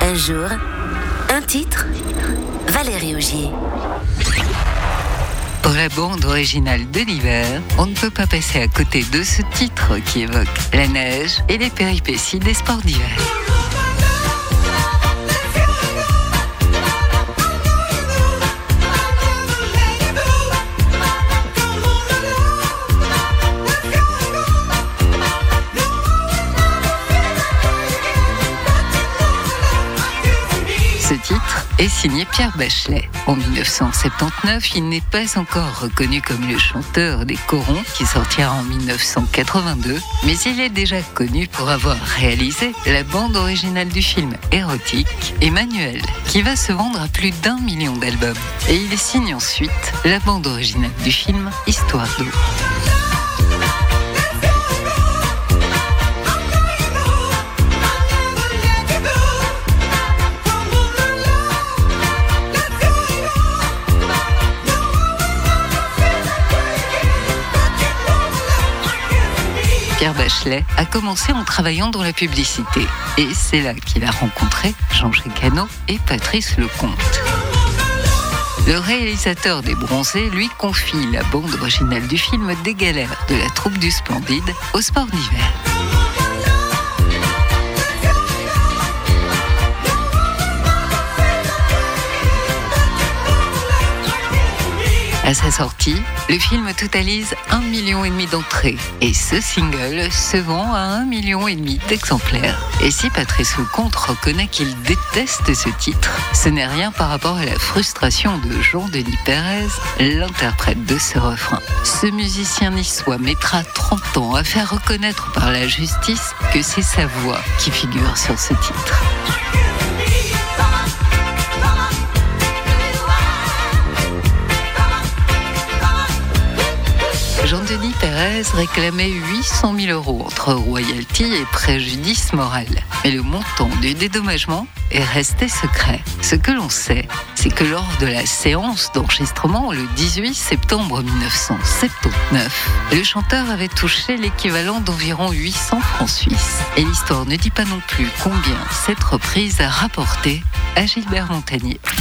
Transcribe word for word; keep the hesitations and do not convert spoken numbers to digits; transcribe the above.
Un jour, un titre, Valérie Augier. Pour la bande originale de l'hiver, on ne peut pas passer à côté de ce titre qui évoque la neige et les péripéties des sports d'hiver. Ce titre est signé Pierre Bachelet. En dix-neuf cent soixante-dix-neuf, il n'est pas encore reconnu comme le chanteur des Corons, qui sortira en dix-neuf cent quatre-vingt-deux, mais il est déjà connu pour avoir réalisé la bande originale du film érotique Emmanuel, qui va se vendre à plus d'un million d'albums. Et il signe ensuite la bande originale du film Histoire d'eau. Pierre Bachelet a commencé en travaillant dans la publicité. Et c'est là qu'il a rencontré Jean-Jacques Hano et Patrice Lecomte. Le réalisateur des Bronzés lui confie la bande originale du film Des galères de la troupe du Splendide au sport d'hiver. À sa sortie, le film totalise un million et demi d'entrées et ce single se vend à un million et demi d'exemplaires. Et si Patrice Lecomte reconnaît qu'il déteste ce titre, ce n'est rien par rapport à la frustration de Jean-Denis Pérez, l'interprète de ce refrain. Ce musicien niçois mettra trente ans à faire reconnaître par la justice que c'est sa voix qui figure sur ce titre. Jean-Denis Pérez réclamait huit cent mille euros entre royalties et préjudice moral. Mais le montant du dédommagement est resté secret. Ce que l'on sait, c'est que lors de la séance d'enregistrement le dix-huit septembre dix-neuf cent soixante-dix-neuf, le chanteur avait touché l'équivalent d'environ huit cents francs suisses. Et l'histoire ne dit pas non plus combien cette reprise a rapporté à Gilbert Montagnier.